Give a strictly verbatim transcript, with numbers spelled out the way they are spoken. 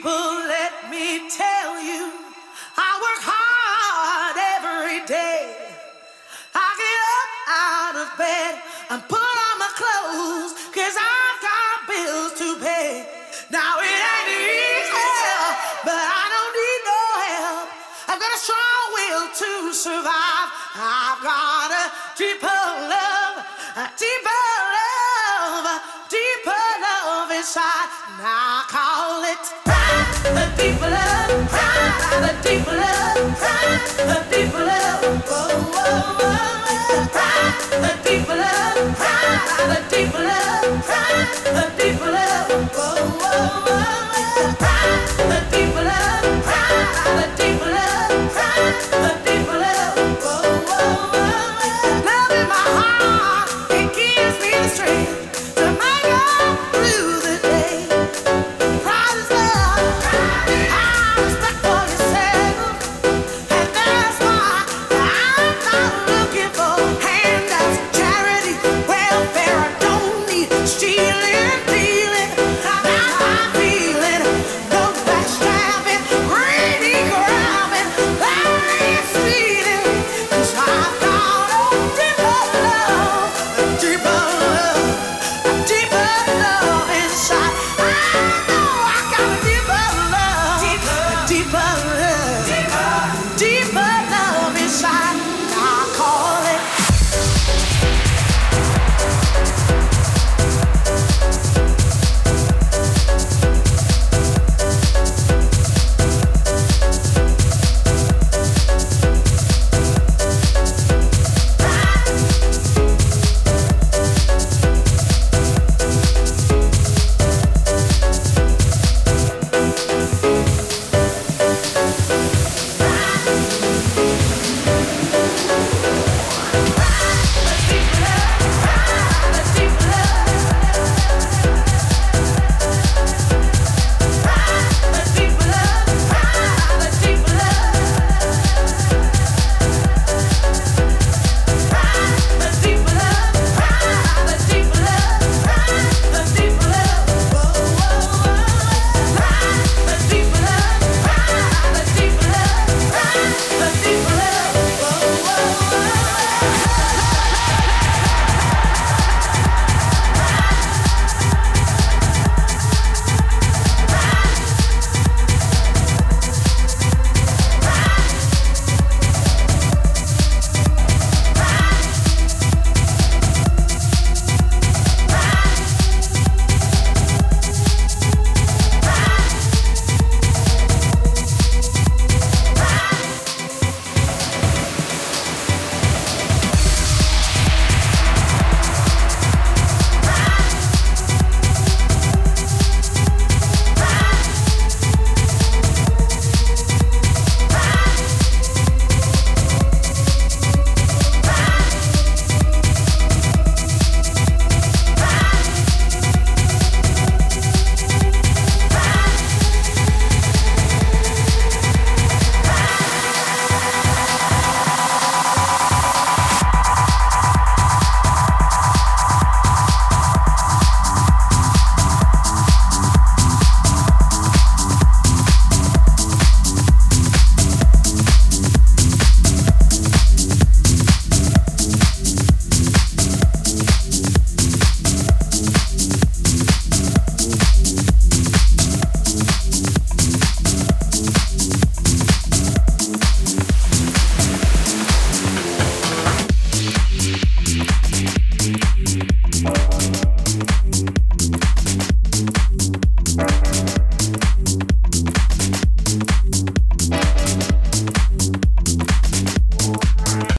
let me tell you, I work hard every day. I get up out of bed and put on my clothes, cause I've got bills to pay. Now it ain't easy, but I don't need no help. I've got a strong will to survive. I've got a deeper love, a deeper love, a deeper love inside. Now I call it pride, a deeper love, pride, a deeper love, pride, a deeper love, whoa, whoa, whoa, pride, a deeper love, pride, a deeper love, pride, a deeper love, whoa, whoa, whoa, pride, a deeper love, pride, a deeper love, pride, a deeper love, whoa, whoa, whoa, love in my heart, it gives me the strength to make it through the day. Pride is love, have respect for yourself, and that's why I'm not looking for handouts, charity, welfare. I don't need stealing, dealing. Not my feeling, no backstabbing, greedy grabbing, lying, stealing. 'Cause I've got a deeper love, a deeper love, a deeper love inside. I know I got a deeper love, a deeper